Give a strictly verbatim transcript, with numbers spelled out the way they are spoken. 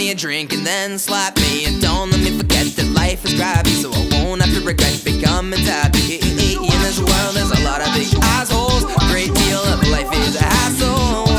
me a drink and then slap me, and don't let me forget that life is grabby, so I won't have to regret becoming happy. In this world there's a lot of big assholes, a great deal of life is a hassle.